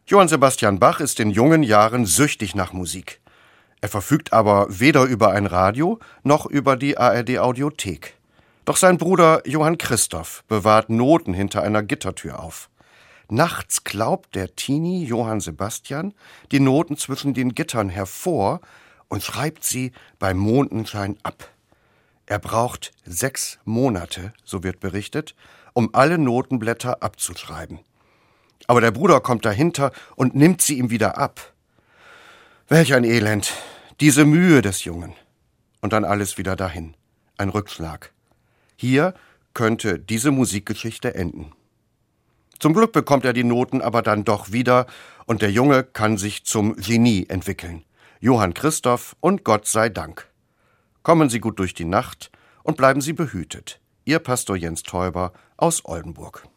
Johann Sebastian Bach ist in jungen Jahren süchtig nach Musik. Er verfügt aber weder über ein Radio noch über die ARD-Audiothek. Doch sein Bruder Johann Christoph bewahrt Noten hinter einer Gittertür auf. Nachts klaubt der Teenie Johann Sebastian die Noten zwischen den Gittern hervor und schreibt sie beim Mondenschein ab. Er braucht 6 Monate, so wird berichtet, um alle Notenblätter abzuschreiben. Aber der Bruder kommt dahinter und nimmt sie ihm wieder ab. Welch ein Elend, diese Mühe des Jungen. Und dann alles wieder dahin. Ein Rückschlag. Hier könnte diese Musikgeschichte enden. Zum Glück bekommt er die Noten aber dann doch wieder und der Junge kann sich zum Genie entwickeln. Johann Christoph und Gott sei Dank. Kommen Sie gut durch die Nacht und bleiben Sie behütet. Ihr Pastor Jens Täuber aus Oldenburg.